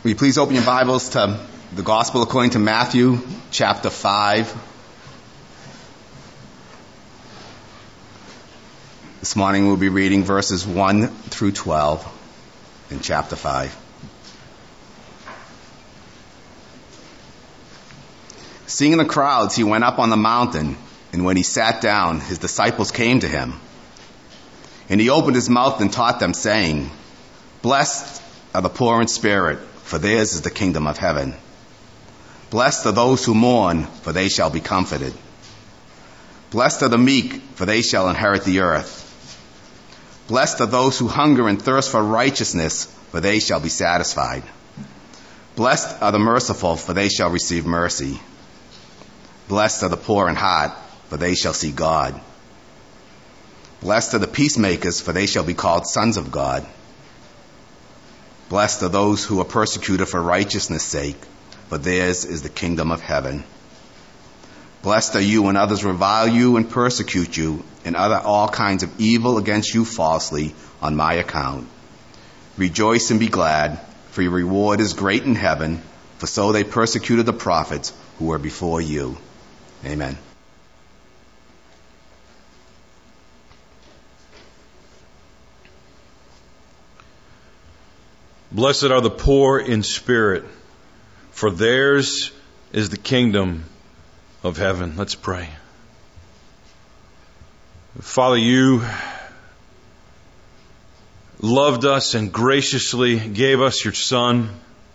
Will you please open your Bibles to the Gospel according to Matthew, chapter 5. This morning we'll be reading verses 1 through 12 in chapter 5. Seeing the crowds, he went up on the mountain, and when he sat down, his disciples came to him. And he opened his mouth and taught them, saying, "Blessed are the poor in spirit, for theirs is the kingdom of heaven. Blessed are those who mourn, for they shall be comforted. Blessed are the meek, for they shall inherit the earth. Blessed are those who hunger and thirst for righteousness, for they shall be satisfied. Blessed are the merciful, for they shall receive mercy. Blessed are the poor in heart, for they shall see God. Blessed are the peacemakers, for they shall be called sons of God. Blessed are those who are persecuted for righteousness' sake, for theirs is the kingdom of heaven. Blessed are you when others revile you and persecute you and utter all kinds of evil against you falsely on my account. Rejoice and be glad, for your reward is great in heaven, for so they persecuted the prophets who were before you." Amen. Blessed are the poor in spirit, for theirs is the kingdom of heaven. Let's pray. Father, you loved us and graciously gave us your Son.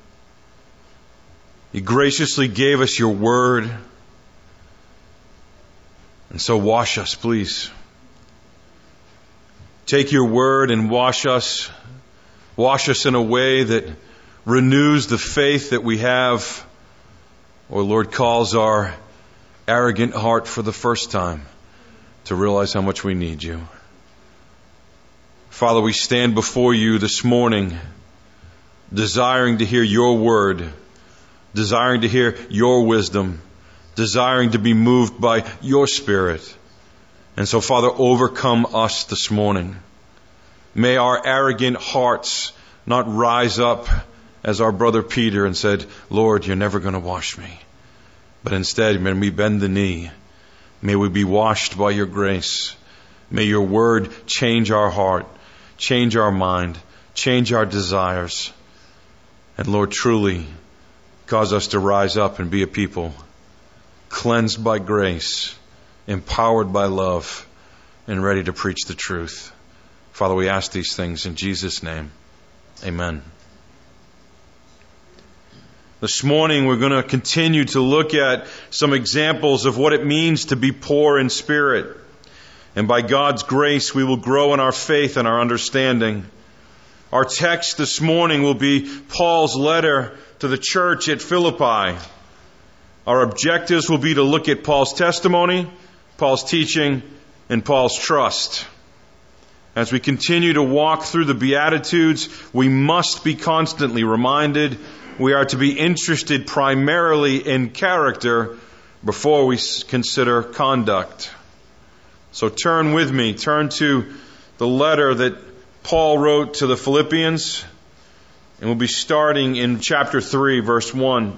You graciously gave us your word. And so wash us, please. Take your word and wash us. Wash us in a way that renews the faith that we have, or Lord, calls our arrogant heart for the first time to realize how much we need you. Father, we stand before you this morning desiring to hear your word, desiring to hear your wisdom, desiring to be moved by your Spirit. And so, Father, overcome us this morning. May our arrogant hearts not rise up as our brother Peter and said, "Lord, you're never going to wash me." But instead, may we bend the knee. May we be washed by your grace. May your word change our heart, change our mind, change our desires. And Lord, truly cause us to rise up and be a people cleansed by grace, empowered by love, and ready to preach the truth. Father, we ask these things in Jesus' name. Amen. This morning we're going to continue to look at some examples of what it means to be poor in spirit. And by God's grace we will grow in our faith and our understanding. Our text this morning will be Paul's letter to the church at Philippi. Our objectives will be to look at Paul's testimony, Paul's teaching, and Paul's trust. As we continue to walk through the Beatitudes, we must be constantly reminded we are to be interested primarily in character before we consider conduct. So turn with me, turn to the letter that Paul wrote to the Philippians, and we'll be starting in chapter 3, verse 1.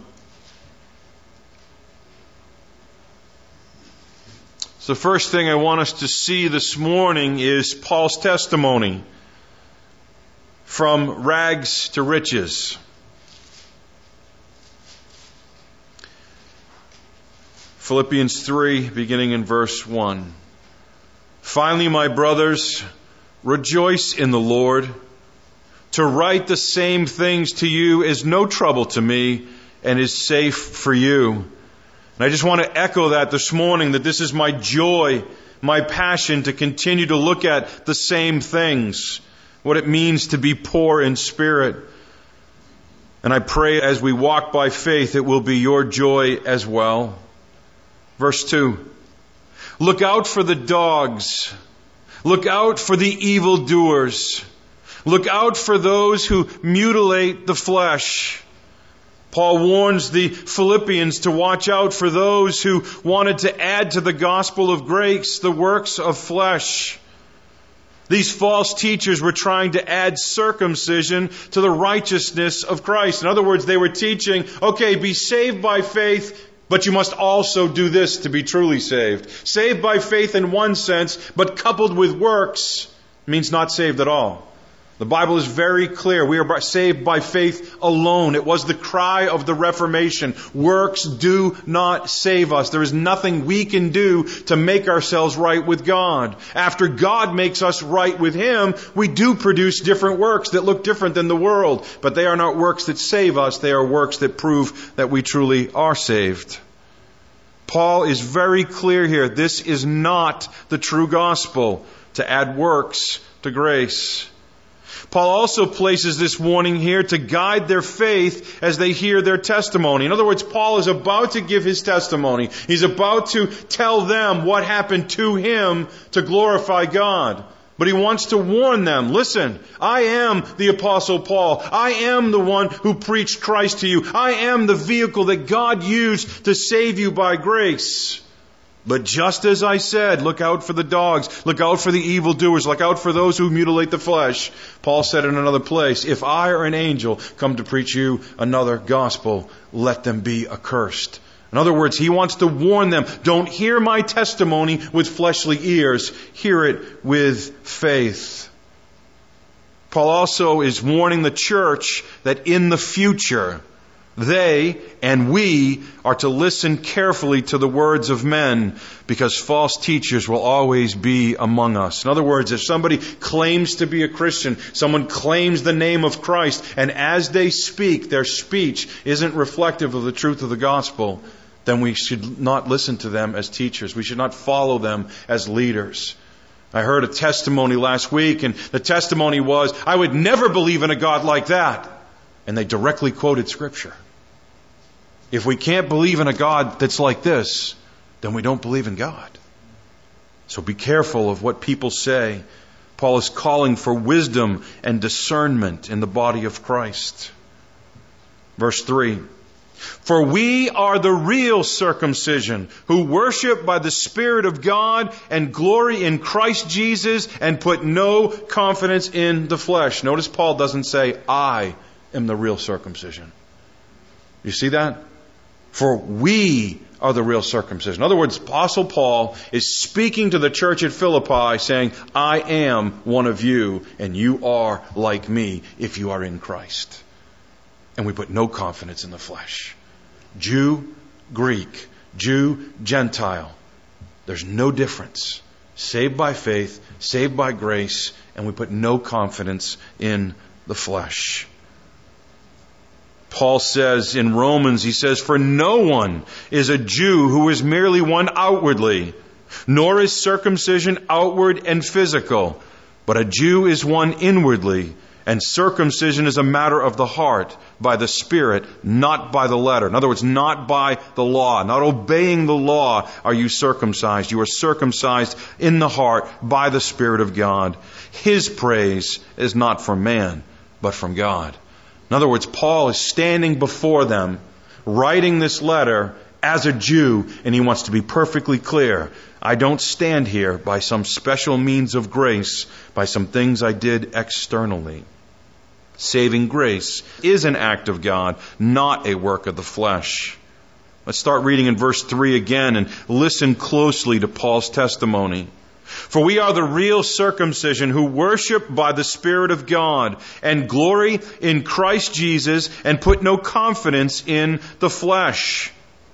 So the first thing I want us to see this morning is Paul's testimony from rags to riches. Philippians 3, beginning in verse 1. "Finally, my brothers, rejoice in the Lord. To write the same things to you is no trouble to me and is safe for you. And I just want to echo that this morning, that this is my joy, my passion to continue to look at the same things, what it means to be poor in spirit. And I pray as we walk by faith, it will be your joy as well. Verse 2, "Look out for the dogs. Look out for the evildoers. Look out for those who mutilate the flesh." Paul warns the Philippians to watch out for those who wanted to add to the gospel of grace the works of flesh. These false teachers were trying to add circumcision to the righteousness of Christ. In other words, they were teaching, okay, be saved by faith, but you must also do this to be truly saved. Saved by faith in one sense, but coupled with works means not saved at all. The Bible is very clear. We are saved by faith alone. It was the cry of the Reformation. Works do not save us. There is nothing we can do to make ourselves right with God. After God makes us right with Him, we do produce different works that look different than the world. But they are not works that save us. They are works that prove that we truly are saved. Paul is very clear here. This is not the true gospel, to add works to grace. Paul also places this warning here to guide their faith as they hear their testimony. In other words, Paul is about to give his testimony. He's about to tell them what happened to him to glorify God. But he wants to warn them, listen, I am the Apostle Paul. I am the one who preached Christ to you. I am the vehicle that God used to save you by grace. But just as I said, look out for the dogs, look out for the evildoers, look out for those who mutilate the flesh. Paul said in another place, if I or an angel come to preach you another gospel, let them be accursed. In other words, he wants to warn them, don't hear my testimony with fleshly ears, hear it with faith. Paul also is warning the church that in the future, they and we are to listen carefully to the words of men, because false teachers will always be among us. In other words, if somebody claims to be a Christian, someone claims the name of Christ, and as they speak, their speech isn't reflective of the truth of the gospel, then we should not listen to them as teachers. We should not follow them as leaders. I heard a testimony last week, and the testimony was, I would never believe in a God like that. And they directly quoted Scripture. If we can't believe in a God that's like this, then we don't believe in God. So be careful of what people say. Paul is calling for wisdom and discernment in the body of Christ. Verse 3. For we are the real circumcision, who worship by the Spirit of God and glory in Christ Jesus and put no confidence in the flesh. Notice Paul doesn't say, I am the real circumcision. You see that? For we are the real circumcision. In other words, Apostle Paul is speaking to the church at Philippi saying, I am one of you and you are like me if you are in Christ. And we put no confidence in the flesh. Jew, Greek, Jew, Gentile. There's no difference. Saved by faith, saved by grace, and we put no confidence in the flesh. Paul says in Romans, he says, for no one is a Jew who is merely one outwardly, nor is circumcision outward and physical, but a Jew is one inwardly, and circumcision is a matter of the heart, by the Spirit, not by the letter. In other words, not by the law, not obeying the law are you circumcised. You are circumcised in the heart by the Spirit of God. His praise is not from man, but from God. In other words, Paul is standing before them, writing this letter as a Jew, and he wants to be perfectly clear. I don't stand here by some special means of grace, by some things I did externally. Saving grace is an act of God, not a work of the flesh. Let's start reading in verse 3 again and listen closely to Paul's testimony. For we are the real circumcision who worship by the Spirit of God and glory in Christ Jesus and put no confidence in the flesh.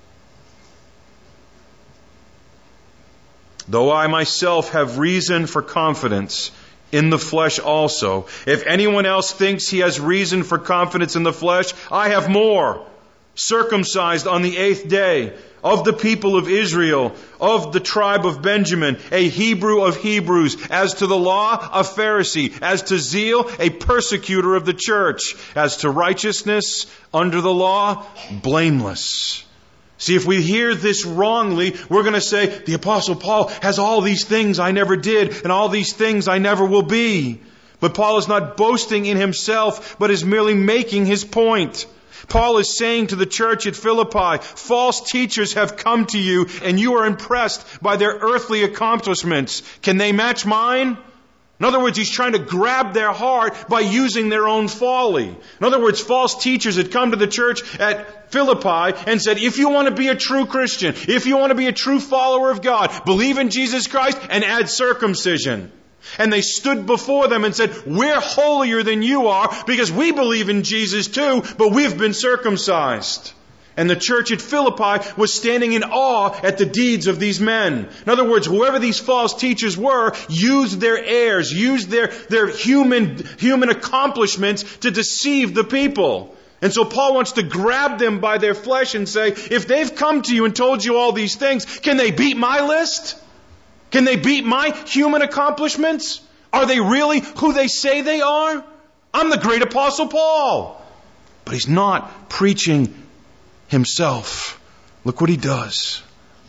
Though I myself have reason for confidence in the flesh also, if anyone else thinks he has reason for confidence in the flesh, I have more. Circumcised on the 8th day, of the people of Israel, of the tribe of Benjamin, a Hebrew of Hebrews, as to the law, a Pharisee, as to zeal, a persecutor of the church, as to righteousness under the law, blameless. See, if we hear this wrongly, we're going to say, the Apostle Paul has all these things I never did, and all these things I never will be. But Paul is not boasting in himself, but is merely making his point. Paul is saying to the church at Philippi, false teachers have come to you and you are impressed by their earthly accomplishments. Can they match mine? In other words, he's trying to grab their heart by using their own folly. In other words, false teachers had come to the church at Philippi and said, if you want to be a true Christian, if you want to be a true follower of God, believe in Jesus Christ and add circumcision. And they stood before them and said, we're holier than you are because we believe in Jesus too, but we've been circumcised. And the church at Philippi was standing in awe at the deeds of these men. In other words, whoever these false teachers were used their airs, used their human accomplishments to deceive the people. And so Paul wants to grab them by their flesh and say, if they've come to you and told you all these things, can they beat my list? Can they beat my human accomplishments? Are they really who they say they are? I'm the great apostle Paul. But he's not preaching himself. Look what he does.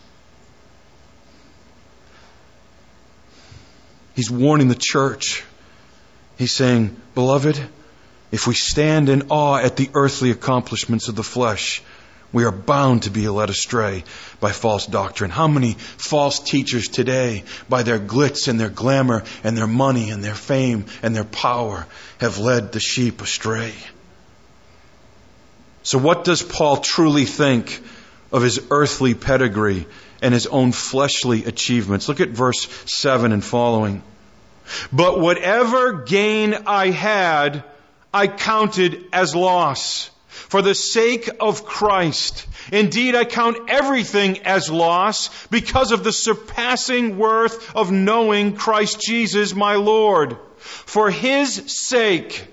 He's warning the church. He's saying, beloved, if we stand in awe at the earthly accomplishments of the flesh, we are bound to be led astray by false doctrine. How many false teachers today, by their glitz and their glamour and their money and their fame and their power, have led the sheep astray? So what does Paul truly think of his earthly pedigree and his own fleshly achievements? Look at verse 7 and following. But whatever gain I had, I counted as loss for the sake of Christ. Indeed, I count everything as loss because of the surpassing worth of knowing Christ Jesus my Lord. For His sake,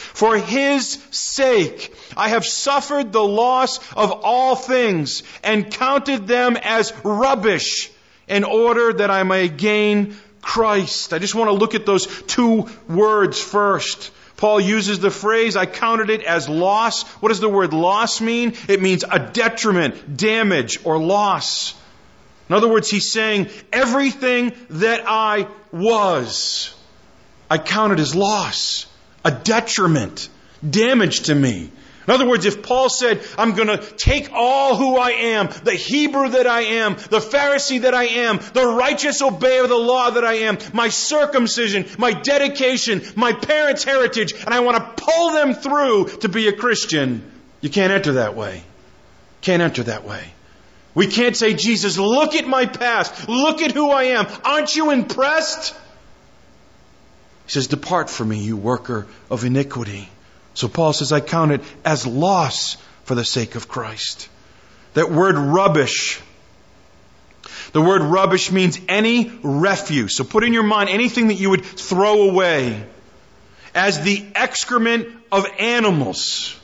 I have suffered the loss of all things and counted them as rubbish in order that I may gain Christ. I just want to look at those two words first. Paul uses the phrase, I counted it as loss. What does the word loss mean? It means a detriment, damage, or loss. In other words, he's saying, everything that I was, I counted as loss, a detriment, damage to me. In other words, if Paul said, I'm going to take all who I am, the Hebrew that I am, the Pharisee that I am, the righteous obeyer of the law that I am, my circumcision, my dedication, my parents' heritage, and I want to pull them through to be a Christian, you can't enter that way. Can't enter that way. We can't say, Jesus, look at my past. Look at who I am. Aren't you impressed? He says, depart from me, you worker of iniquity. So Paul says, I count it as loss for the sake of Christ. That word rubbish. The word rubbish means any refuse. So put in your mind anything that you would throw away as the excrement of animals.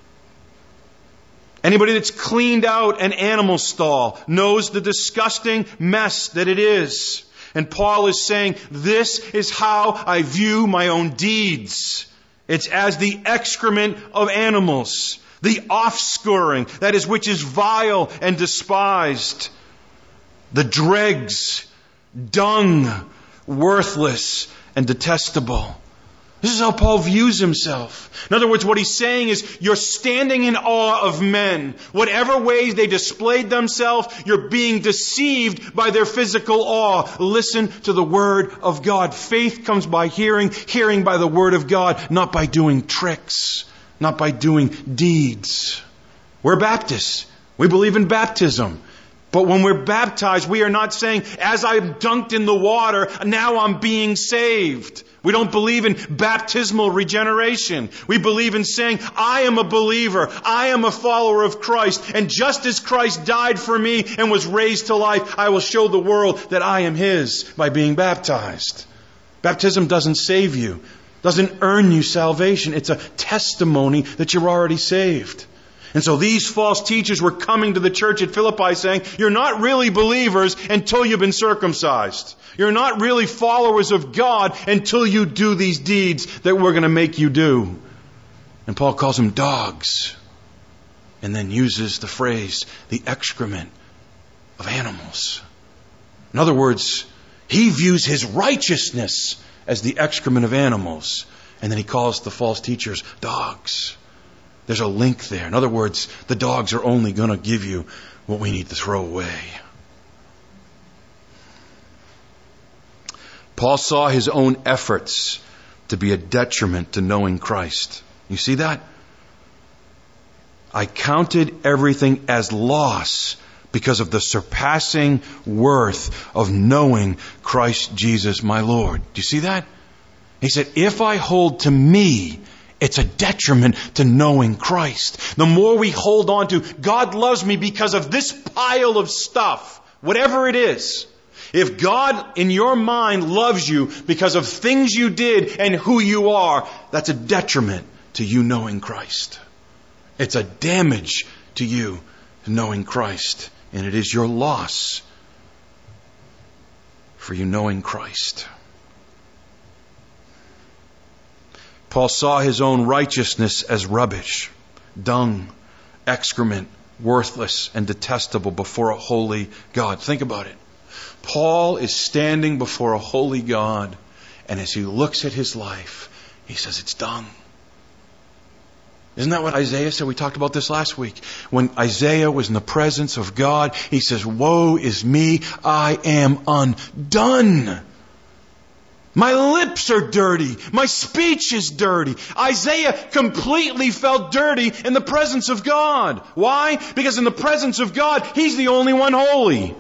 Anybody that's cleaned out an animal stall knows the disgusting mess that it is. And Paul is saying, this is how I view my own deeds. It's as the excrement of animals, the offscouring, that is, which is vile and despised, the dregs, dung, worthless and detestable. This is how Paul views himself. In other words, what he's saying is, you're standing in awe of men. Whatever ways they displayed themselves, you're being deceived by their physical awe. Listen to the Word of God. Faith comes by hearing, hearing by the Word of God, not by doing tricks, not by doing deeds. We're Baptists. We believe in baptism. But when we're baptized, we are not saying, as I'm dunked in the water, now I'm being saved. We don't believe in baptismal regeneration. We believe in saying, I am a believer. I am a follower of Christ. And just as Christ died for me and was raised to life, I will show the world that I am His by being baptized. Baptism doesn't save you. Doesn't earn you salvation. It's a testimony that you're already saved. And so these false teachers were coming to the church at Philippi saying, you're not really believers until you've been circumcised. You're not really followers of God until you do these deeds that we're going to make you do. And Paul calls them dogs. And then uses the phrase, the excrement of animals. In other words, he views his righteousness as the excrement of animals. And then he calls the false teachers dogs. There's a link there. In other words, the dogs are only going to give you what we need to throw away. Paul saw his own efforts to be a detriment to knowing Christ. You see that? I counted everything as loss because of the surpassing worth of knowing Christ Jesus my Lord. Do you see that? He said, if I hold to me, it's a detriment to knowing Christ. The more we hold on to, God loves me because of this pile of stuff, whatever it is. If God in your mind loves you because of things you did and who you are, that's a detriment to you knowing Christ. It's a damage to you knowing Christ. And it is your loss for you knowing Christ. Paul saw his own righteousness as rubbish, dung, excrement, worthless and detestable before a holy God. Think about it. Paul is standing before a holy God, and as he looks at his life, he says it's dung. Isn't that what Isaiah said? We talked about this last week. When Isaiah was in the presence of God, he says, woe is me, I am undone. My lips are dirty. My speech is dirty. Isaiah completely felt dirty in the presence of God. Why? Because in the presence of God, He's the only one holy.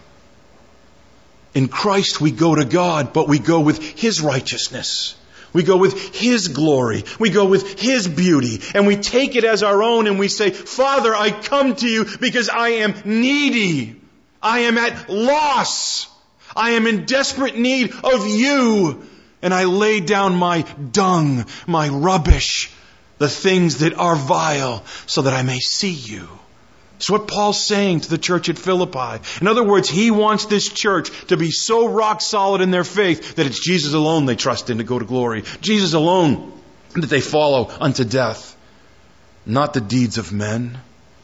In Christ we go to God, but we go with His righteousness. We go with His glory. We go with His beauty. And we take it as our own and we say, Father, I come to you because I am needy. I am at loss. I am in desperate need of you. And I lay down my dung, my rubbish, the things that are vile, so that I may see you. It's what Paul's saying to the church at Philippi. In other words, he wants this church to be so rock solid in their faith that it's Jesus alone they trust in to go to glory. Jesus alone that they follow unto death. Not the deeds of men.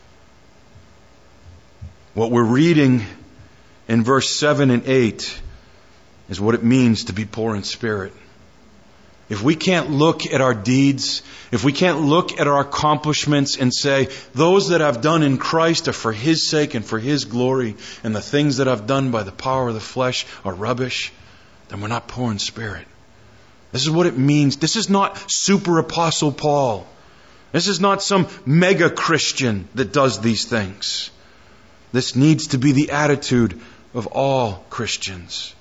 What we're reading in verse 7 and 8 is what it means to be poor in spirit. If we can't look at our deeds, if we can't look at our accomplishments and say, those that I've done in Christ are for His sake and for His glory, and the things that I've done by the power of the flesh are rubbish, then we're not poor in spirit. This is what it means. This is not super apostle Paul. This is not some mega Christian that does these things. This needs to be the attitude of all Christians.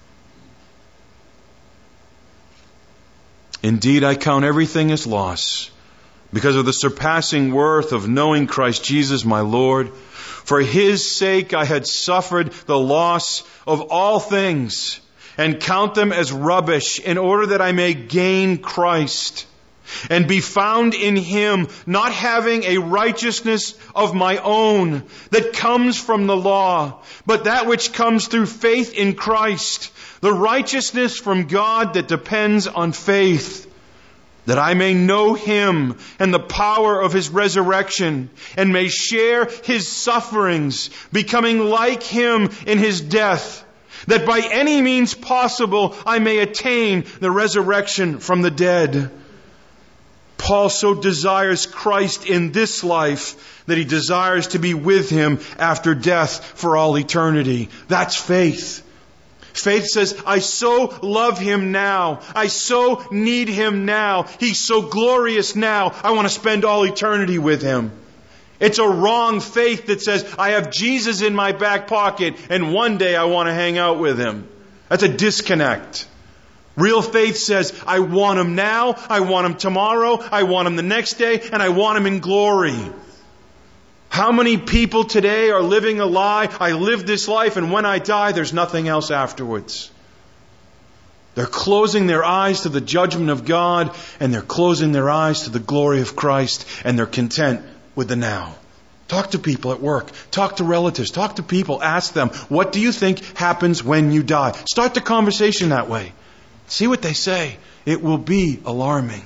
Indeed, I count everything as loss because of the surpassing worth of knowing Christ Jesus my Lord. For His sake I had suffered the loss of all things and count them as rubbish in order that I may gain Christ and be found in Him, not having a righteousness of my own that comes from the law, but that which comes through faith in Christ, the righteousness from God that depends on faith, that I may know Him and the power of His resurrection, and may share His sufferings, becoming like Him in His death, that by any means possible I may attain the resurrection from the dead. Paul so desires Christ in this life that he desires to be with Him after death for all eternity. That's faith. Faith says, I so love Him now. I so need Him now. He's so glorious now. I want to spend all eternity with Him. It's a wrong faith that says, I have Jesus in my back pocket and one day I want to hang out with Him. That's a disconnect. Real faith says, I want Him now, I want Him tomorrow, I want Him the next day, and I want Him in glory. How many people today are living a lie? I live this life and when I die, there's nothing else afterwards. They're closing their eyes to the judgment of God and they're closing their eyes to the glory of Christ and they're content with the now. Talk to people at work. Talk to relatives. Talk to people. Ask them, what do you think happens when you die? Start the conversation that way. See what they say. It will be alarming.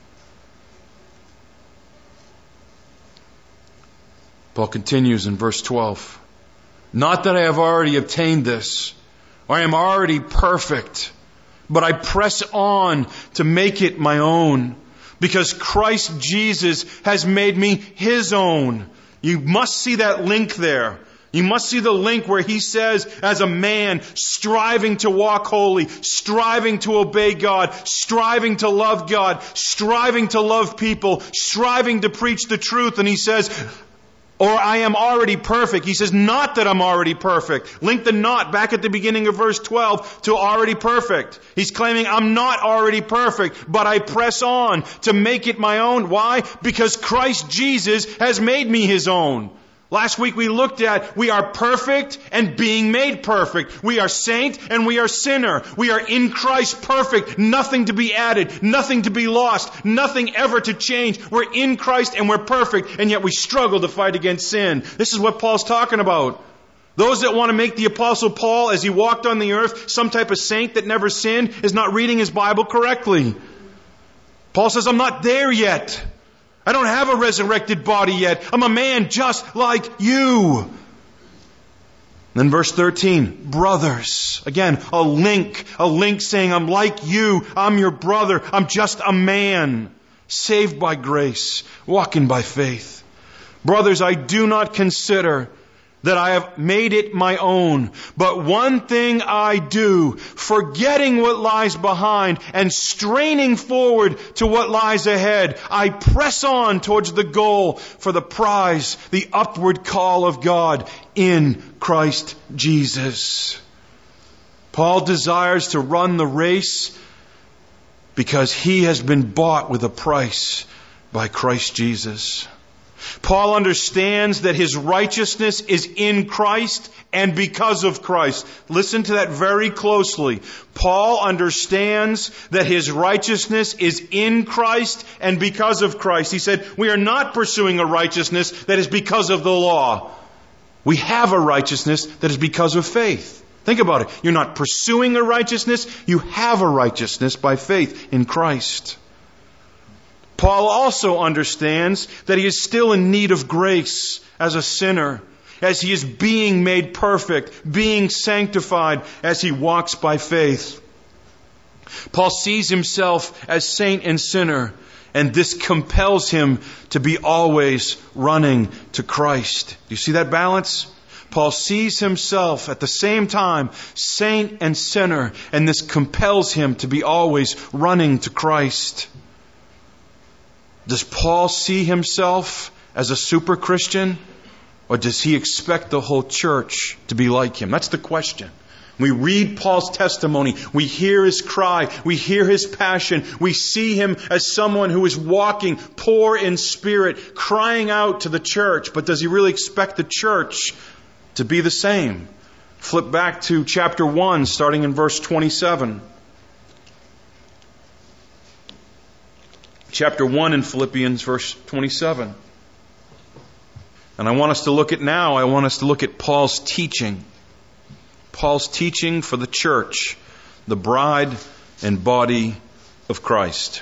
Paul continues in verse 12. Not that I have already obtained this, or I am already perfect, but I press on to make it my own, because Christ Jesus has made me His own. You must see that link there. You must see the link where he says, as a man, striving to walk holy, striving to obey God, striving to love God, striving to love people, striving to preach the truth. And he says, or I am already perfect. He says, not that I'm already perfect. Link the not back at the beginning of verse 12 to already perfect. He's claiming I'm not already perfect, but I press on to make it my own. Why? Because Christ Jesus has made me His own. Last week we looked at we are perfect and being made perfect. We are saint and we are sinner. We are in Christ perfect. Nothing to be added. Nothing to be lost. Nothing ever to change. We're in Christ and we're perfect, and yet we struggle to fight against sin. This is what Paul's talking about. Those that want to make the Apostle Paul, as he walked on the earth, some type of saint that never sinned, is not reading his Bible correctly. Paul says, I'm not there yet. I don't have a resurrected body yet. I'm a man just like you. Then verse 13, brothers. Again, a link saying, I'm like you. I'm your brother. I'm just a man, saved by grace, walking by faith. Brothers, I do not consider that I have made it my own. But one thing I do, forgetting what lies behind and straining forward to what lies ahead, I press on towards the goal for the prize, the upward call of God in Christ Jesus. Paul desires to run the race because he has been bought with a price by Christ Jesus. Paul understands that his righteousness is in Christ and because of Christ. Listen to that very closely. Paul understands that his righteousness is in Christ and because of Christ. He said, we are not pursuing a righteousness that is because of the law. We have a righteousness that is because of faith. Think about it. You're not pursuing a righteousness. You have a righteousness by faith in Christ. Paul also understands that he is still in need of grace as a sinner, as he is being made perfect, being sanctified as he walks by faith. Paul sees himself as saint and sinner, and this compels him to be always running to Christ. Do you see that balance? Paul sees himself at the same time saint and sinner, and this compels him to be always running to Christ. Does Paul see himself as a super Christian, or does he expect the whole church to be like him? That's the question. We read Paul's testimony. We hear his cry. We hear his passion. We see him as someone who is walking poor in spirit, crying out to the church. But does he really expect the church to be the same? Flip back to chapter 1, starting in verse 27. Chapter 1 in Philippians, verse 27. And I want us to look at Paul's teaching. Paul's teaching for the church, the bride and body of Christ.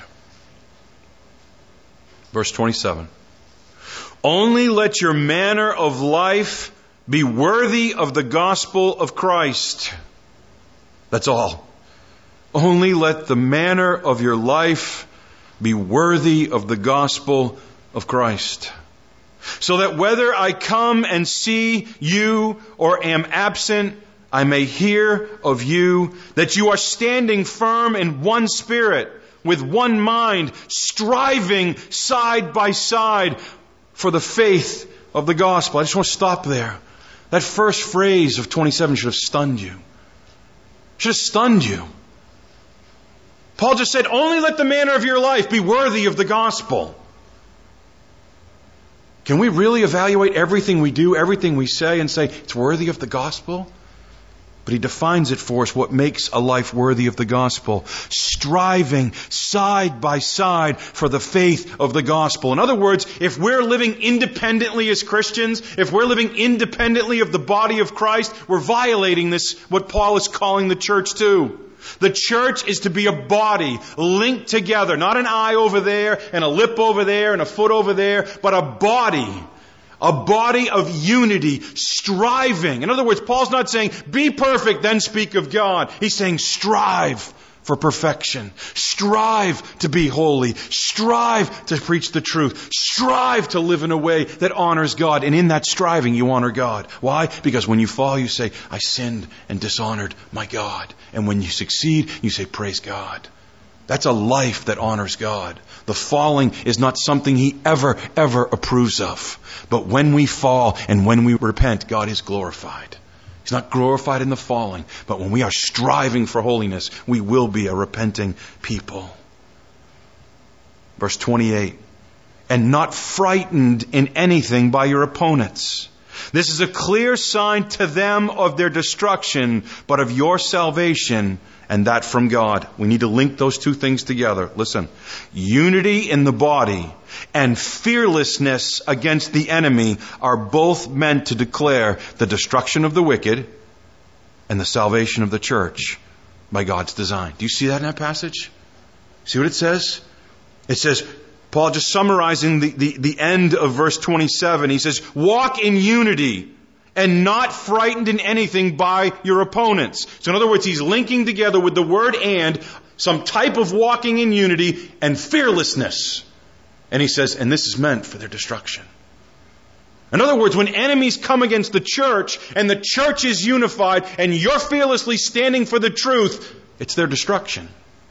Verse 27. Only let your manner of life be worthy of the gospel of Christ. That's all. Only let the manner of your life be worthy of the gospel of Christ. So that whether I come and see you or am absent, I may hear of you that you are standing firm in one spirit, with one mind, striving side by side for the faith of the gospel. I just want to stop there. That first phrase of 27 should have stunned you. Should have stunned you. Paul just said, only let the manner of your life be worthy of the gospel. Can we really evaluate everything we do, everything we say, and say it's worthy of the gospel? But he defines it for us, what makes a life worthy of the gospel. Striving side by side for the faith of the gospel. In other words, if we're living independently as Christians, if we're living independently of the body of Christ, we're violating this, what Paul is calling the church to. The church is to be a body linked together, not an eye over there and a lip over there and a foot over there, but a body of unity, striving. In other words, Paul's not saying, be perfect, then speak of God. He's saying, strive for perfection. Strive to be holy. Strive to preach the truth. Strive to live in a way that honors God. And in that striving, you honor God. Why? Because when you fall, you say, I sinned and dishonored my God. And when you succeed, you say, praise God. That's a life that honors God. The falling is not something He ever approves of. But when we fall and when we repent, God is glorified. He's not glorified in the falling, but when we are striving for holiness, we will be a repenting people. Verse 28, and not frightened in anything by your opponents. This is a clear sign to them of their destruction, but of your salvation, and that from God. We need to link those two things together. Listen, unity in the body and fearlessness against the enemy are both meant to declare the destruction of the wicked and the salvation of the church by God's design. Do you see that in that passage? See what it says? It says, Paul just summarizing the end of verse 27, he says, walk in unity and not frightened in anything by your opponents. So in other words, he's linking together with the word and some type of walking in unity and fearlessness. And he says, and this is meant for their destruction. In other words, when enemies come against the church and the church is unified and you're fearlessly standing for the truth, it's their destruction.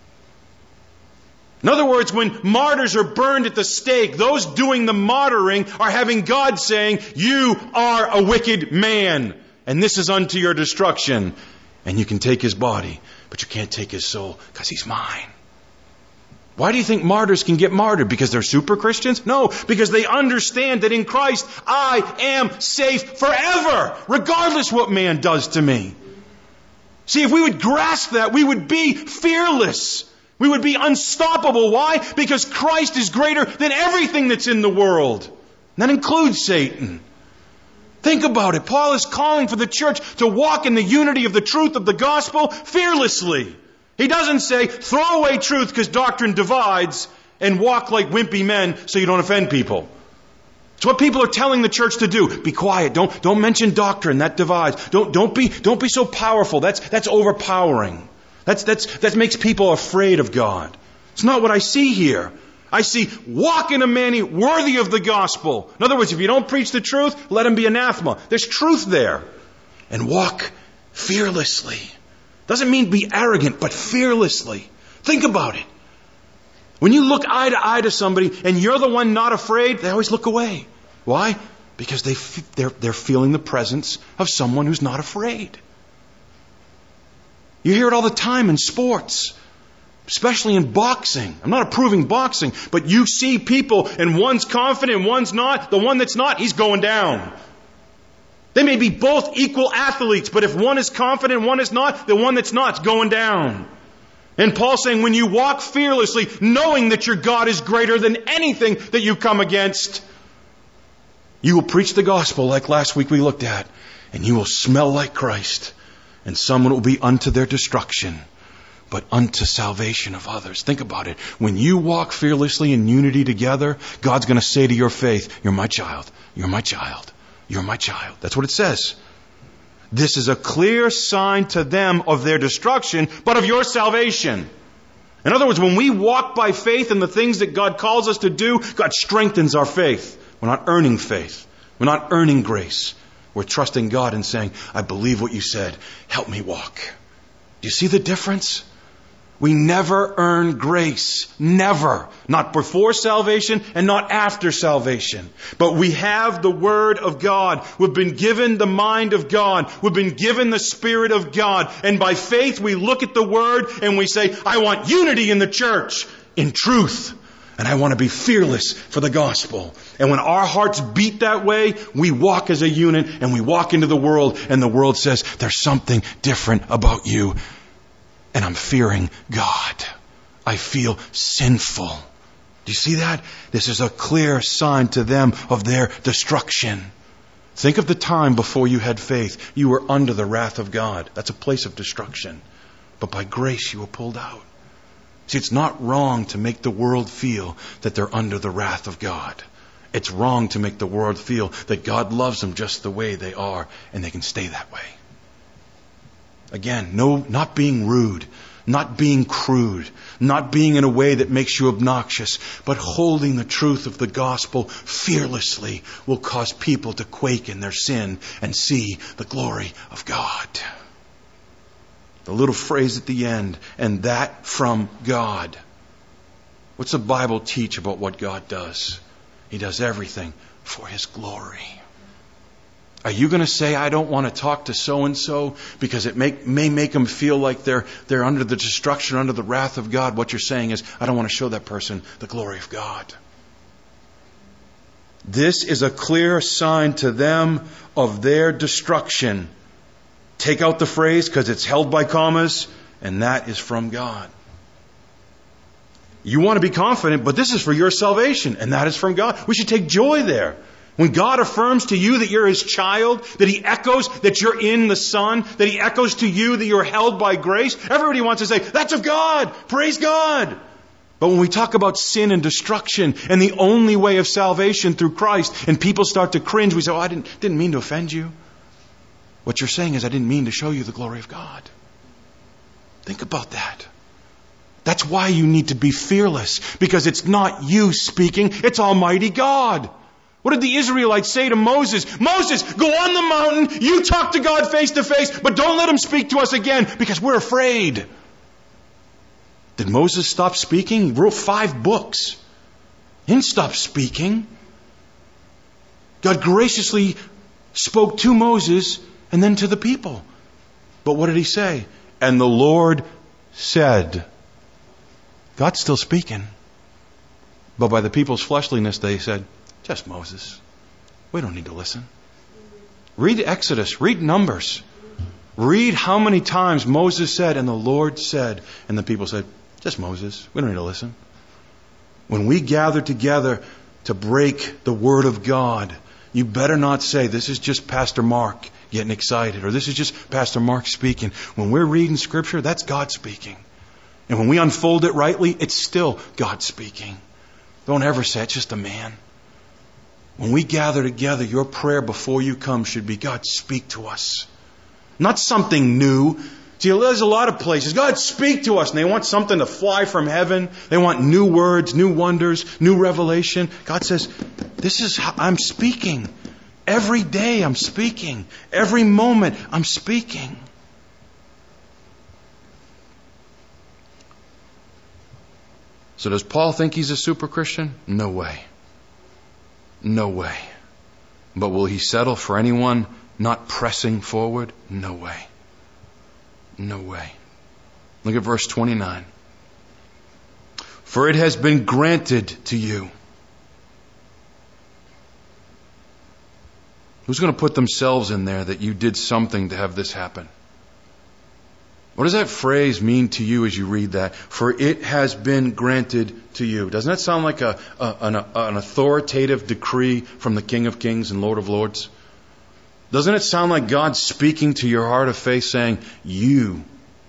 In other words, when martyrs are burned at the stake, those doing the martyring are having God saying, you are a wicked man, and this is unto your destruction. And you can take his body, but you can't take his soul, because he's mine. Why do you think martyrs can get martyred? Because they're super Christians? No, because they understand that in Christ, I am safe forever, regardless what man does to me. See, if we would grasp that, we would be fearless. We would be unstoppable. Why? Because Christ is greater than everything that's in the world. And that includes Satan. Think about it. Paul is calling for the church to walk in the unity of the truth of the gospel fearlessly. He doesn't say, throw away truth because doctrine divides and walk like wimpy men so you don't offend people. It's what people are telling the church to do. Be quiet. Don't mention doctrine. That divides. Don't be so powerful. That's overpowering. That makes people afraid of God. It's not what I see here. I see walk in a manner worthy of the gospel. In other words, if you don't preach the truth, let him be anathema. There's truth there. And walk fearlessly. Doesn't mean be arrogant, but fearlessly. Think about it. When you look eye to eye to somebody and you're the one not afraid, they always look away. Why? Because they're feeling the presence of someone who's not afraid. You hear it all the time in sports, especially in boxing. I'm not approving boxing, but you see people and one's confident and one's not. The one that's not, he's going down. They may be both equal athletes, but if one is confident and one is not, the one that's not is going down. And Paul's saying when you walk fearlessly, knowing that your God is greater than anything that you come against, you will preach the gospel like last week we looked at, and you will smell like Christ. And someone will be unto their destruction, but unto salvation of others. Think about it. When you walk fearlessly in unity together, God's going to say to your faith, you're my child, you're my child, you're my child. That's what it says. This is a clear sign to them of their destruction, but of your salvation. In other words, when we walk by faith in the things that God calls us to do, God strengthens our faith. We're not earning faith. We're not earning grace. We're trusting God and saying, I believe what you said. Help me walk. Do you see the difference? We never earn grace. Never. Not before salvation and not after salvation. But we have the Word of God. We've been given the mind of God. We've been given the Spirit of God. And by faith we look at the Word and we say, I want unity in the church in truth. And I want to be fearless for the gospel. And when our hearts beat that way, we walk as a unit and we walk into the world and the world says, there's something different about you. And I'm fearing God. I feel sinful. Do you see that? This is a clear sign to them of their destruction. Think of the time before you had faith. You were under the wrath of God. That's a place of destruction. But by grace you were pulled out. See, it's not wrong to make the world feel that they're under the wrath of God. It's wrong to make the world feel that God loves them just the way they are and they can stay that way. Again, no, not being rude, Not being crude, not being in a way that makes you obnoxious, but holding the truth of the gospel fearlessly will cause people to quake in their sin and see the glory of God. The little phrase at the end, and that from God. What's the Bible teach about what God does? He does everything for His glory. Are you going to say, I don't want to talk to so-and-so because it may make them feel like they're under the destruction, under the wrath of God? What you're saying is, I don't want to show that person the glory of God. This is a clear sign to them of their destruction. Take out the phrase because it's held by commas, and that is from God. You want to be confident, but this is for your salvation, and that is from God. We should take joy there. When God affirms to you that you're His child, that He echoes that you're in the Son, that He echoes to you that you're held by grace, everybody wants to say, that's of God! Praise God! But when we talk about sin and destruction and the only way of salvation through Christ, and people start to cringe, we say, I didn't mean to offend you. What you're saying is, I didn't mean to show you the glory of God. Think about that. That's why you need to be fearless, because it's not you speaking, it's Almighty God. What did the Israelites say to Moses? Moses, go on the mountain, you talk to God face to face, but don't let Him speak to us again, because we're afraid. Did Moses stop speaking? He wrote 5 books. He didn't stop speaking. God graciously spoke to Moses and then to the people. But what did He say? And the Lord said. God's still speaking. But by the people's fleshliness, they said, just Moses. We don't need to listen. Read Exodus. Read Numbers. Read how many times Moses said, and the Lord said, and the people said, just Moses. We don't need to listen. When we gather together to break the Word of God, you better not say, this is just Pastor Mark getting excited, or this is just Pastor Mark speaking. When we're reading Scripture, that's God speaking. And when we unfold it rightly, it's still God speaking. Don't ever say, it's just a man. When we gather together, your prayer before you come should be, God, speak to us. Not something new. See, there's a lot of places, God, speak to us. And they want something to fly from heaven. They want new words, new wonders, new revelation. God says, this is how I'm speaking. Every day I'm speaking. Every moment I'm speaking. So does Paul think he's a super Christian? No way. No way. But will he settle for anyone not pressing forward? No way. No way. Look at verse 29. For it has been granted to you. Who's going to put themselves in there that you did something to have this happen? What does that phrase mean to you as you read that? For it has been granted to you. Doesn't that sound like an authoritative decree from the King of Kings and Lord of Lords? Doesn't it sound like God speaking to your heart of faith saying, you,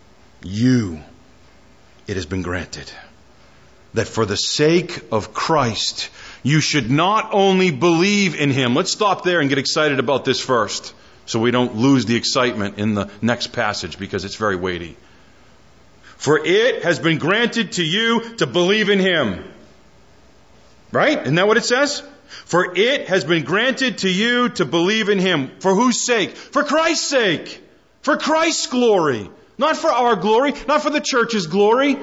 it has been granted. That for the sake of Christ, you should not only believe in Him. Let's stop there and get excited about this first, so we don't lose the excitement in the next passage, because it's very weighty. For it has been granted to you to believe in Him. Right? Isn't that what it says? For it has been granted to you to believe in Him. For whose sake? For Christ's sake. For Christ's glory. Not for our glory. Not for the church's glory.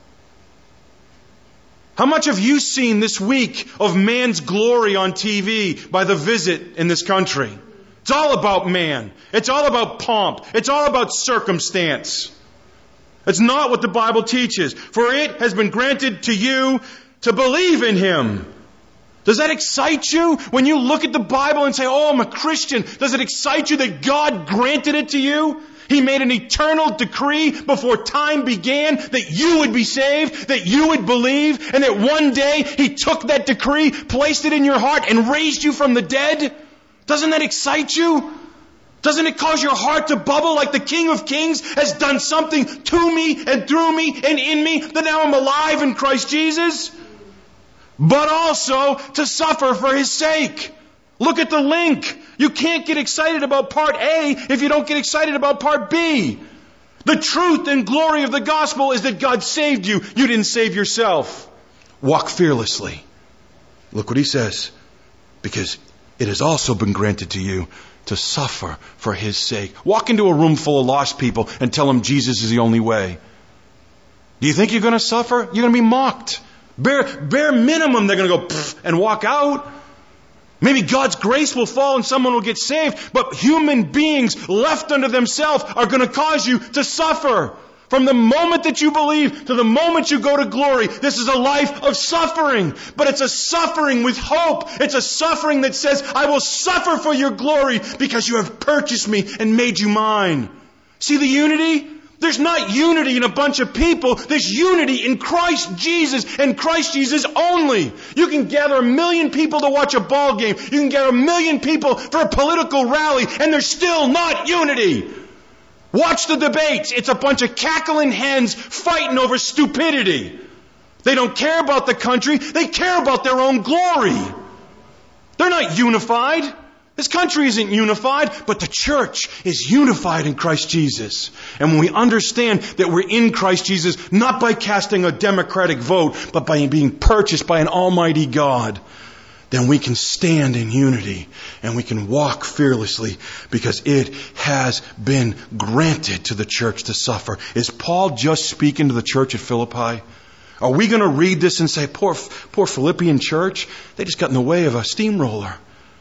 How much have you seen this week of man's glory on TV by The Visit in this country? It's all about man. It's all about pomp. It's all about circumstance. It's not what the Bible teaches. For it has been granted to you to believe in Him. Does that excite you? When you look at the Bible and say, oh, I'm a Christian, does it excite you that God granted it to you? He made an eternal decree before time began that you would be saved, that you would believe, and that one day He took that decree, placed it in your heart, and raised you from the dead? Doesn't that excite you? Doesn't it cause your heart to bubble like the King of Kings has done something to me and through me and in me that now I'm alive in Christ Jesus? But also to suffer for His sake. Look at the link. You can't get excited about part A if you don't get excited about part B. The truth and glory of the gospel is that God saved you. You didn't save yourself. Walk fearlessly. Look what he says. Because it has also been granted to you to suffer for his sake. Walk into a room full of lost people and tell them Jesus is the only way. Do you think you're going to suffer? You're going to be mocked. Bare minimum, they're going to go pfft and walk out. Maybe God's grace will fall and someone will get saved, but human beings left unto themselves are going to cause you to suffer. From the moment that you believe to the moment you go to glory, this is a life of suffering. But it's a suffering with hope. It's a suffering that says, I will suffer for your glory because you have purchased me and made you mine. See the unity? There's not unity in a bunch of people. There's unity in Christ Jesus and Christ Jesus only. You can gather 1 million people to watch a ball game. You can gather 1 million people for a political rally, and there's still not unity. Watch the debates. It's a bunch of cackling hens fighting over stupidity. They don't care about the country. They care about their own glory. They're not unified. This country isn't unified, but the church is unified in Christ Jesus. And when we understand that we're in Christ Jesus, not by casting a democratic vote, but by being purchased by an almighty God, then we can stand in unity and we can walk fearlessly because it has been granted to the church to suffer. Is Paul just speaking to the church at Philippi? Are we going to read this and say, poor Philippian church, they just got in the way of a steamroller?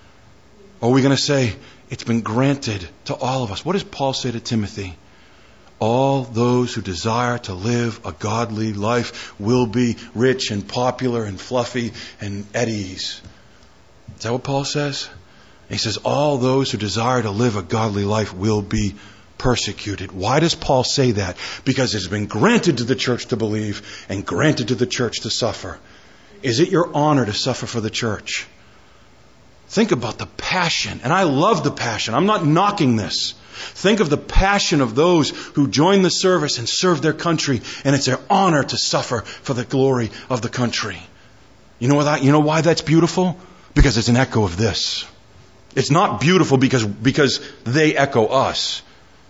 Or are we going to say, it's been granted to all of us? What does Paul say to Timothy? All those who desire to live a godly life will be rich and popular and fluffy and at ease. Is that what Paul says? He says, all those who desire to live a godly life will be persecuted. Why does Paul say that? Because it's been granted to the church to believe and granted to the church to suffer. Is it your honor to suffer for the church? Think about the passion. And I love the passion. I'm not knocking this. Think of the passion of those who join the service and serve their country. And it's their honor to suffer for the glory of the country. You know why that's beautiful? Because it's an echo of this. It's not beautiful because they echo us.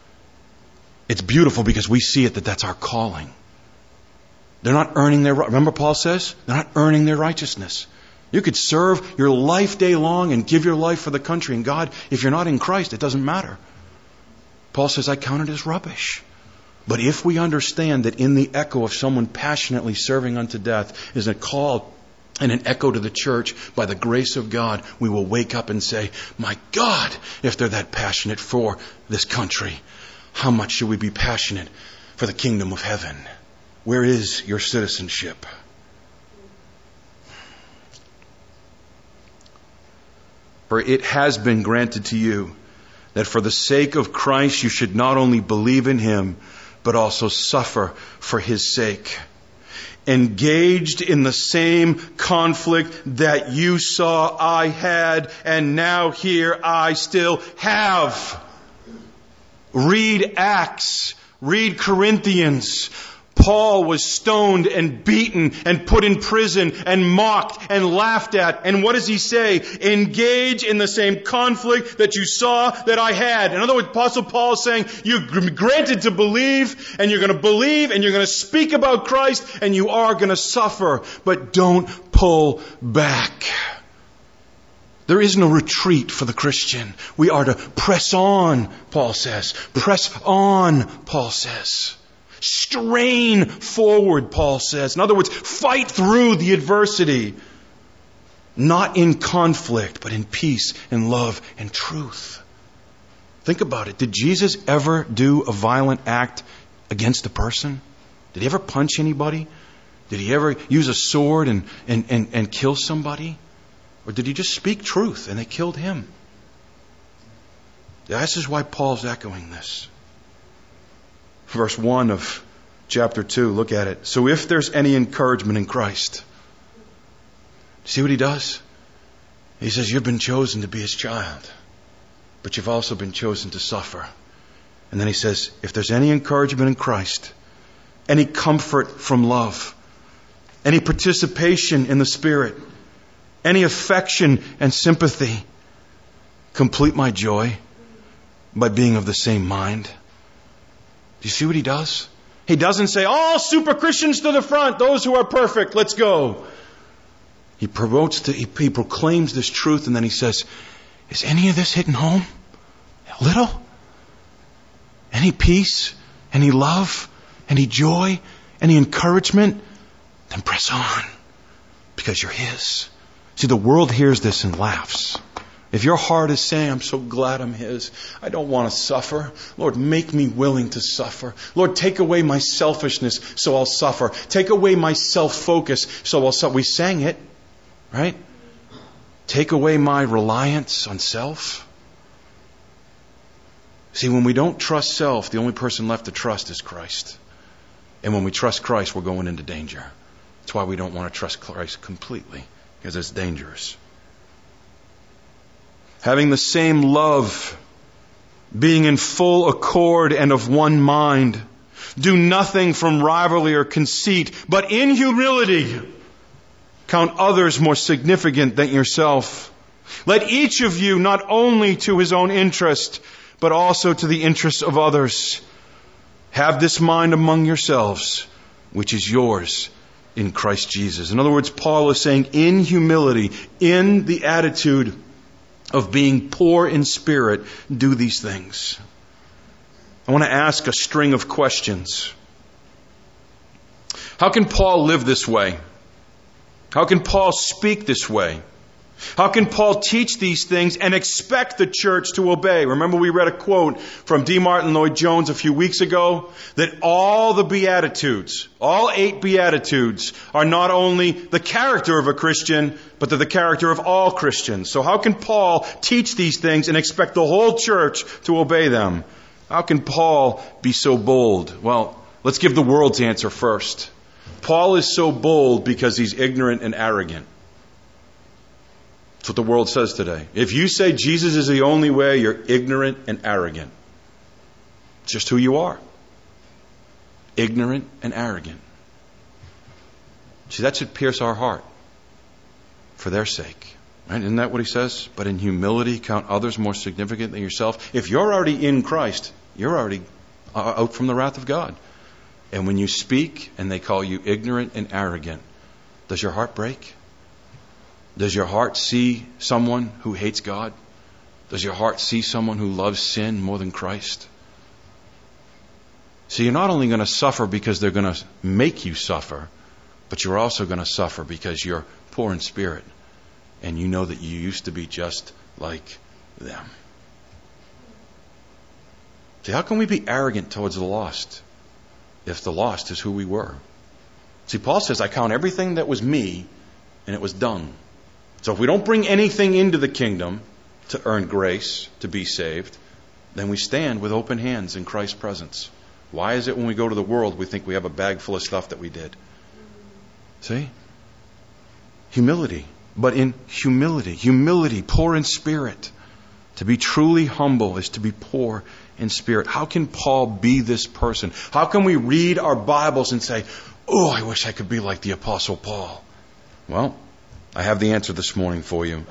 It's beautiful because we see it that's our calling. They're not earning their... Remember Paul says? They're not earning their righteousness. You could serve your life day long and give your life for the country. And God, if you're not in Christ, it doesn't matter. Paul says, I count it as rubbish. But if we understand that in the echo of someone passionately serving unto death is a call and an echo to the church by the grace of God, we will wake up and say, my God, if they're that passionate for this country, how much should we be passionate for the kingdom of heaven? Where is your citizenship? For it has been granted to you that for the sake of Christ you should not only believe in Him, but also suffer for His sake. Engaged in the same conflict that you saw I had, and now here I still have. Read Acts. Read Corinthians. Paul was stoned and beaten and put in prison and mocked and laughed at. And what does he say? Engage in the same conflict that you saw that I had. In other words, Apostle Paul is saying, you're granted to believe, and you're going to believe, and you're going to speak about Christ, and you are going to suffer. But don't pull back. There is no retreat for the Christian. We are to press on, Paul says. Press on, Paul says. Strain forward, Paul says. In other words, fight through the adversity. Not in conflict, but in peace and love and truth. Think about it. Did Jesus ever do a violent act against a person? Did He ever punch anybody? Did He ever use a sword and kill somebody? Or did He just speak truth and they killed Him? This is why Paul's echoing this. Verse 1 of chapter 2, look at it. So if there's any encouragement in Christ, see what he does? He says, you've been chosen to be His child, but you've also been chosen to suffer. And then he says, if there's any encouragement in Christ, any comfort from love, any participation in the Spirit, any affection and sympathy, complete my joy by being of the same mind. Do you see what he does? He doesn't say, all super Christians to the front, those who are perfect, let's go. He proclaims this truth, and then he says, is any of this hitting home? A little? Any peace? Any love? Any joy? Any encouragement? Then press on, because you're His. See, the world hears this and laughs. If your heart is saying, I'm so glad I'm His. I don't want to suffer. Lord, make me willing to suffer. Lord, take away my selfishness so I'll suffer. Take away my self-focus so I'll suffer. We sang it, right? Take away my reliance on self. See, when we don't trust self, the only person left to trust is Christ. And when we trust Christ, we're going into danger. That's why we don't want to trust Christ completely, because it's dangerous. Having the same love, being in full accord and of one mind. Do nothing from rivalry or conceit, but in humility count others more significant than yourself. Let each of you not only to his own interest, but also to the interests of others. Have this mind among yourselves, which is yours in Christ Jesus. In other words, Paul is saying in humility, in the attitude of being poor in spirit, do these things. I want to ask a string of questions. How can Paul live this way? How can Paul speak this way? How can Paul teach these things and expect the church to obey? Remember, we read a quote from D. Martin Lloyd-Jones a few weeks ago that all the Beatitudes, all 8 Beatitudes, are not only the character of a Christian, but they're the character of all Christians. So how can Paul teach these things and expect the whole church to obey them? How can Paul be so bold? Well, let's give the world's answer first. Paul is so bold because he's ignorant and arrogant. That's what the world says today. If you say Jesus is the only way, you're ignorant and arrogant. It's just who you are. Ignorant and arrogant. See, that should pierce our heart for their sake. Right? Isn't that what he says? But in humility, count others more significant than yourself. If you're already in Christ, you're already out from the wrath of God. And when you speak and they call you ignorant and arrogant, does your heart break? Does your heart see someone who hates God? Does your heart see someone who loves sin more than Christ? So you're not only going to suffer because they're going to make you suffer, but you're also going to suffer because you're poor in spirit and you know that you used to be just like them. See, how can we be arrogant towards the lost if the lost is who we were? See, Paul says, I count everything that was me and it was dung. So if we don't bring anything into the kingdom to earn grace, to be saved, then we stand with open hands in Christ's presence. Why is it when we go to the world we think we have a bag full of stuff that we did? See? Humility. But in humility, poor in spirit. To be truly humble is to be poor in spirit. How can Paul be this person? How can we read our Bibles and say, oh, I wish I could be like the Apostle Paul? Well, I have the answer this morning for you. I'm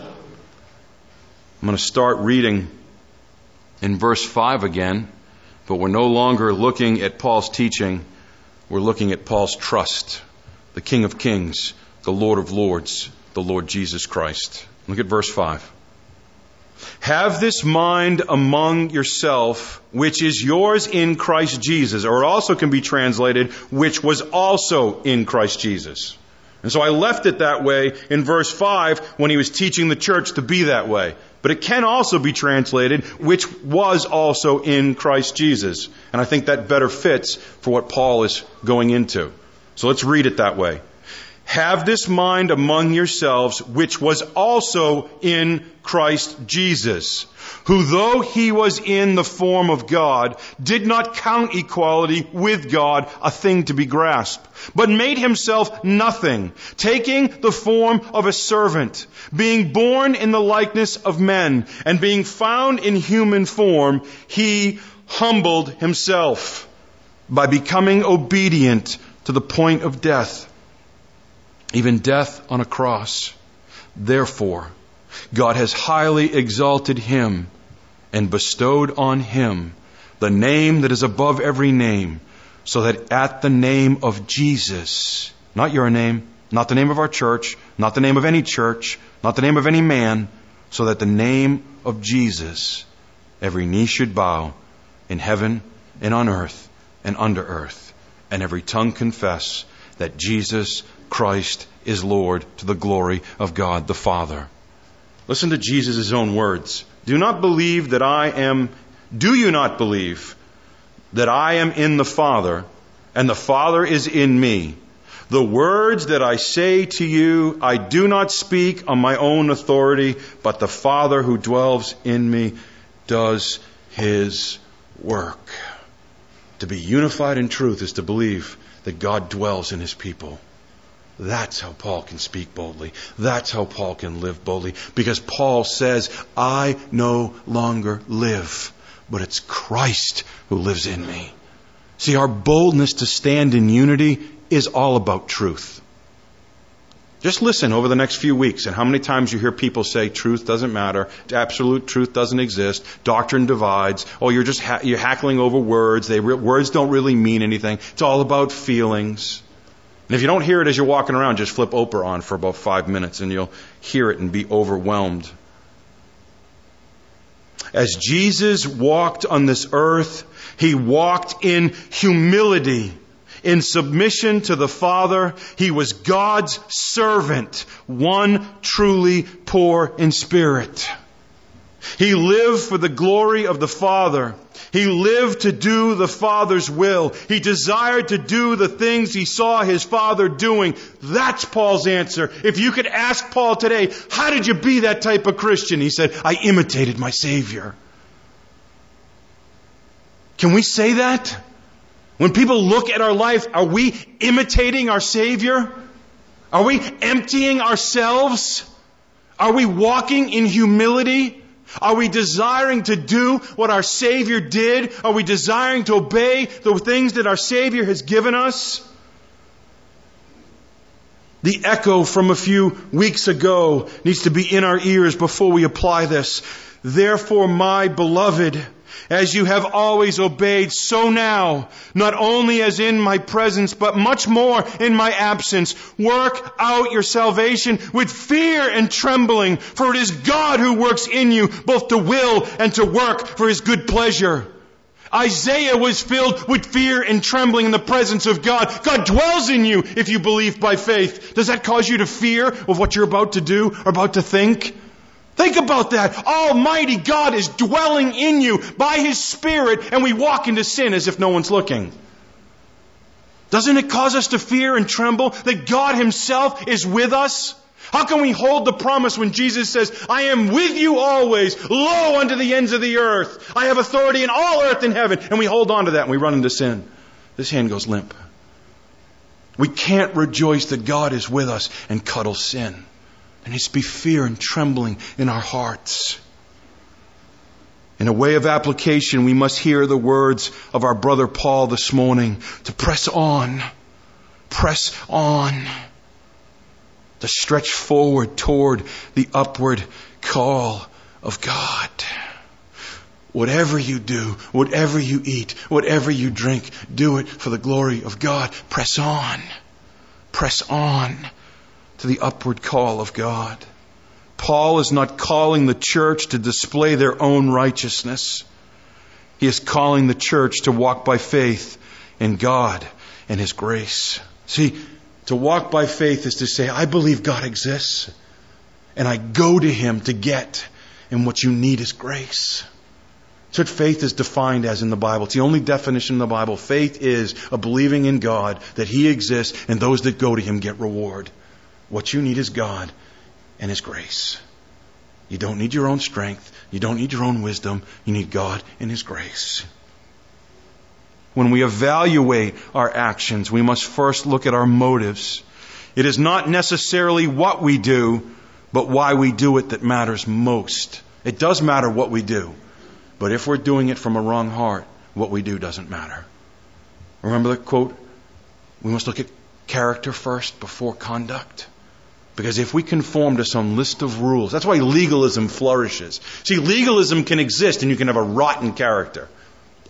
going to start reading in verse 5 again, but we're no longer looking at Paul's teaching. We're looking at Paul's trust. The King of Kings, the Lord of Lords, the Lord Jesus Christ. Look at verse 5. Have this mind among yourself, which is yours in Christ Jesus, or it also can be translated, which was also in Christ Jesus. And so I left it that way in verse 5 when he was teaching the church to be that way. But it can also be translated, which was also in Christ Jesus. And I think that better fits for what Paul is going into. So let's read it that way. Have this mind among yourselves, which was also in Christ Jesus, who though he was in the form of God, did not count equality with God a thing to be grasped, but made himself nothing, taking the form of a servant, being born in the likeness of men, and being found in human form, he humbled himself by becoming obedient to the point of death, even death on a cross. Therefore, God has highly exalted him and bestowed on him the name that is above every name, so that at the name of Jesus, not your name, not the name of our church, not the name of any church, not the name of any man, so that the name of Jesus, every knee should bow in heaven and on earth and under earth, and every tongue confess that Jesus Christ is Lord, to the glory of God the Father. Listen to Jesus' own words. Do you not believe that I am in the Father, and the Father is in me? The words that I say to you, I do not speak on my own authority, but the Father who dwells in me does His work. To be unified in truth is to believe that God dwells in His people. That's how Paul can speak boldly. That's how Paul can live boldly. Because Paul says, I no longer live, but it's Christ who lives in me. See, our boldness to stand in unity is all about truth. Just listen over the next few weeks and how many times you hear people say truth doesn't matter, absolute truth doesn't exist, doctrine divides, you're hackling over words, words don't really mean anything, it's all about feelings. And if you don't hear it as you're walking around, just flip Oprah on for about 5 minutes and you'll hear it and be overwhelmed. As Jesus walked on this earth, He walked in humility, in submission to the Father. He was God's servant, one truly poor in spirit. He lived for the glory of the Father. He lived to do the Father's will. He desired to do the things He saw His Father doing. That's Paul's answer. If you could ask Paul today, how did you be that type of Christian? He said, I imitated my Savior. Can we say that? When people look at our life, are we imitating our Savior? Are we emptying ourselves? Are we walking in humility? Are we desiring to do what our Savior did? Are we desiring to obey the things that our Savior has given us? The echo from a few weeks ago needs to be in our ears before we apply this. Therefore, my beloved, as you have always obeyed, so now, not only as in my presence, but much more in my absence, work out your salvation with fear and trembling, for it is God who works in you, both to will and to work for His good pleasure. Isaiah was filled with fear and trembling in the presence of God. God dwells in you if you believe by faith. Does that cause you to fear of what you're about to do or about to think? Think about that. Almighty God is dwelling in you by His Spirit, and we walk into sin as if no one's looking. Doesn't it cause us to fear and tremble that God Himself is with us? How can we hold the promise when Jesus says, I am with you always, lo, unto the ends of the earth. I have authority in all earth and heaven. And we hold on to that and we run into sin. This hand goes limp. We can't rejoice that God is with us and cuddle sin. There needs to be fear and trembling in our hearts. In a way of application, we must hear the words of our brother Paul this morning to press on, to stretch forward toward the upward call of God. Whatever you do, whatever you eat, whatever you drink, do it for the glory of God. Press on to the upward call of God. Paul is not calling the church to display their own righteousness. He is calling the church to walk by faith in God and His grace. See, to walk by faith is to say, I believe God exists, and I go to Him to get, and what you need is grace. That's what faith is defined as in the Bible. It's the only definition in the Bible. Faith is a believing in God, that He exists, and those that go to Him get reward. What you need is God and His grace. You don't need your own strength. You don't need your own wisdom. You need God and His grace. When we evaluate our actions, we must first look at our motives. It is not necessarily what we do, but why we do it that matters most. It does matter what we do, but if we're doing it from a wrong heart, what we do doesn't matter. Remember the quote? We must look at character first before conduct. Because if we conform to some list of rules, that's why legalism flourishes. See, legalism can exist and you can have a rotten character.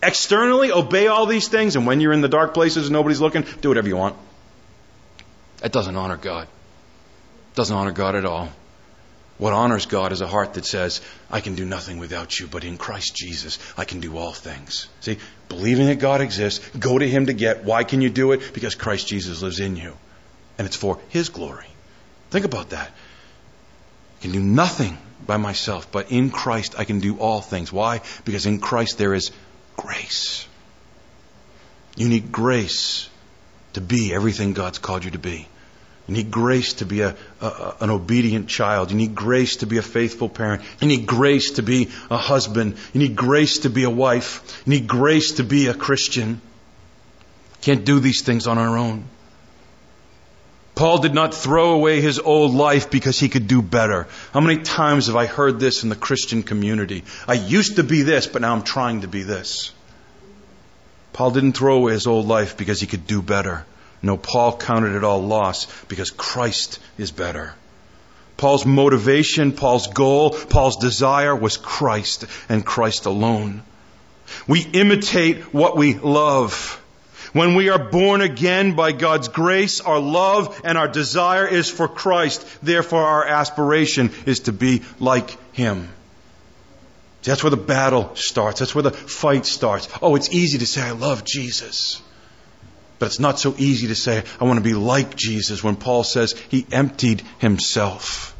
Externally, obey all these things, and when you're in the dark places and nobody's looking, do whatever you want. That doesn't honor God. It doesn't honor God at all. What honors God is a heart that says, I can do nothing without you, but in Christ Jesus, I can do all things. See, believing that God exists, go to Him to get. Why can you do it? Because Christ Jesus lives in you. And it's for His glory. Think about that. I can do nothing by myself, but in Christ I can do all things. Why? Because in Christ there is grace. You need grace to be everything God's called you to be. You need grace to be an obedient child. You need grace to be a faithful parent. You need grace to be a husband. You need grace to be a wife. You need grace to be a Christian. Can't do these things on our own. Paul did not throw away his old life because he could do better. How many times have I heard this in the Christian community? I used to be this, but now I'm trying to be this. Paul didn't throw away his old life because he could do better. No, Paul counted it all loss because Christ is better. Paul's motivation, Paul's goal, Paul's desire was Christ and Christ alone. We imitate what we love. When we are born again by God's grace, our love and our desire is for Christ. Therefore, our aspiration is to be like Him. That's where the battle starts. That's where the fight starts. Oh, it's easy to say, I love Jesus. But it's not so easy to say, I want to be like Jesus, when Paul says He emptied Himself.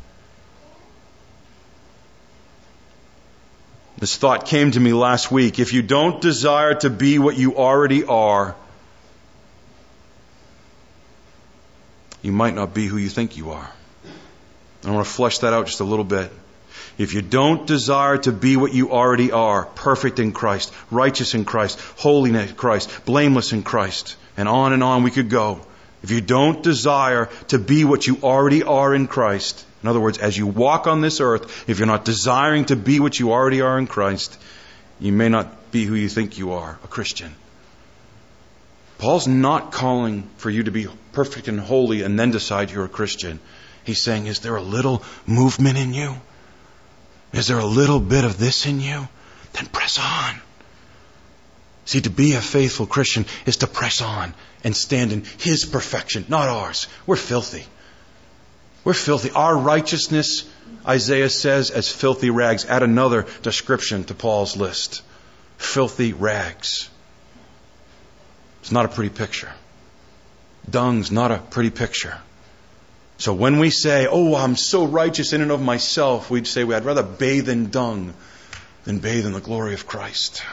This thought came to me last week. If you don't desire to be what you already are, you might not be who you think you are. I want to flesh that out just a little bit. If you don't desire to be what you already are, perfect in Christ, righteous in Christ, holy in Christ, blameless in Christ, and on we could go. If you don't desire to be what you already are in Christ, in other words, as you walk on this earth, if you're not desiring to be what you already are in Christ, you may not be who you think you are, a Christian. Paul's not calling for you to be perfect and holy and then decide you're a Christian. He's saying, is there a little movement in you? Is there a little bit of this in you? Then press on. See, to be a faithful Christian is to press on and stand in His perfection, not ours. We're filthy. We're filthy. Our righteousness, Isaiah says, as filthy rags. Add another description to Paul's list. Filthy rags. It's not a pretty picture. Dung's not a pretty picture. So when we say, oh, I'm so righteous in and of myself, we'd say, I'd rather bathe in dung than bathe in the glory of Christ.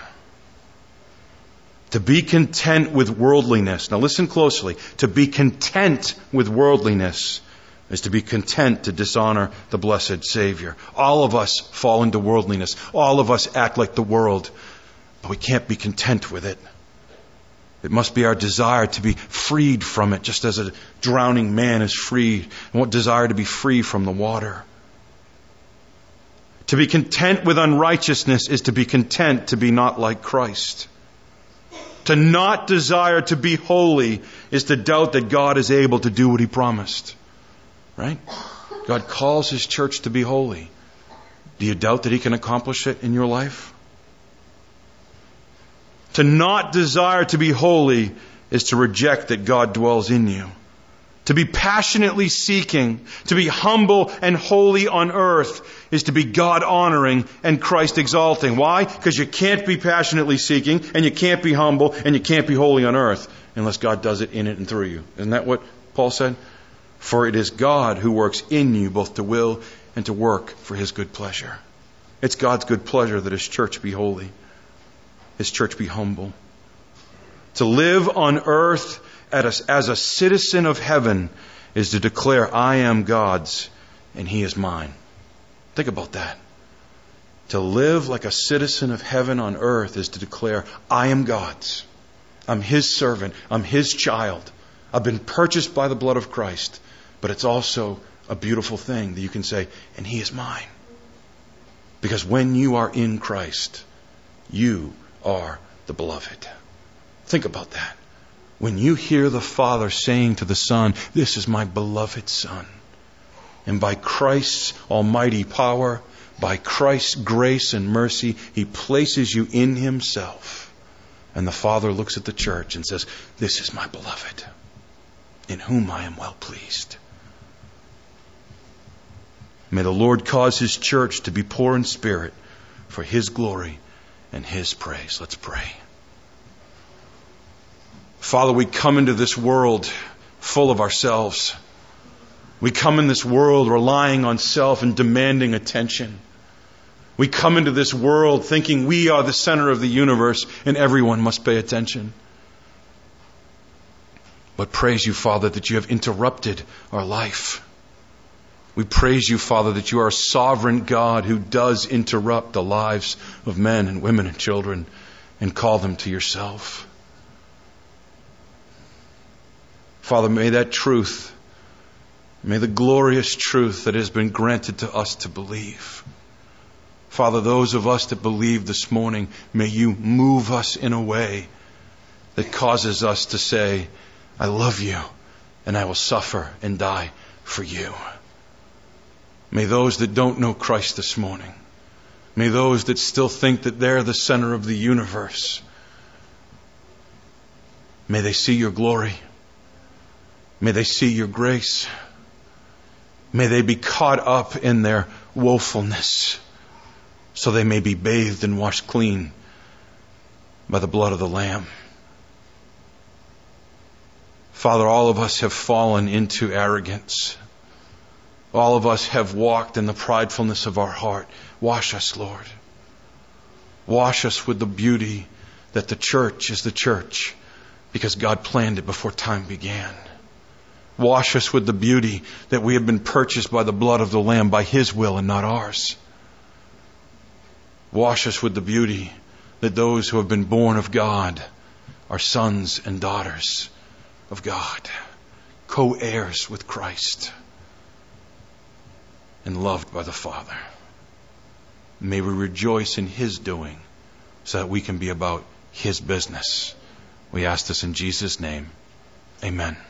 To be content with worldliness. Now listen closely. To be content with worldliness is to be content to dishonor the blessed Savior. All of us fall into worldliness. All of us act like the world. But we can't be content with it. It must be our desire to be freed from it, just as a drowning man is freed. And what desire to be free from the water. To be content with unrighteousness is to be content to be not like Christ. To not desire to be holy is to doubt that God is able to do what He promised. Right? God calls His church to be holy. Do you doubt that He can accomplish it in your life? To not desire to be holy is to reject that God dwells in you. To be passionately seeking, to be humble and holy on earth is to be God honoring and Christ exalting. Why? Because you can't be passionately seeking and you can't be humble and you can't be holy on earth unless God does it in it and through you. Isn't that what Paul said? For it is God who works in you both to will and to work for His good pleasure. It's God's good pleasure that His church be holy. His church be humble. To live on earth as a citizen of heaven is to declare, I am God's and He is mine. Think about that. To live like a citizen of heaven on earth is to declare, I am God's. I'm His servant. I'm His child. I've been purchased by the blood of Christ. But it's also a beautiful thing that you can say, and He is mine. Because when you are in Christ, you are the beloved. Think about that. When you hear the Father saying to the Son, this is my beloved Son. And by Christ's almighty power, by Christ's grace and mercy, He places you in Himself. And the Father looks at the church and says, "This is my beloved, in whom I am well pleased." May the Lord cause His church to be poor in spirit for His glory and His praise. Let's pray. Father, we come into this world full of ourselves. We come in this world relying on self and demanding attention. We come into this world thinking we are the center of the universe and everyone must pay attention. But praise you, Father, that you have interrupted our life. We praise you, Father, that you are a sovereign God who does interrupt the lives of men and women and children and call them to yourself. Father, may that truth, may the glorious truth that has been granted to us to believe, Father, those of us that believe this morning, may you move us in a way that causes us to say, "I love you and I will suffer and die for you." May those that don't know Christ this morning, may those that still think that they're the center of the universe, may they see your glory. May they see your grace. May they be caught up in their woefulness, so they may be bathed and washed clean by the blood of the Lamb. Father, all of us have fallen into arrogance. All of us have walked in the pridefulness of our heart. Wash us, Lord. Wash us with the beauty that the church is the church because God planned it before time began. Wash us with the beauty that we have been purchased by the blood of the Lamb, by His will and not ours. Wash us with the beauty that those who have been born of God are sons and daughters of God, co-heirs with Christ, and loved by the Father. May we rejoice in His doing so that we can be about His business. We ask this in Jesus' name. Amen.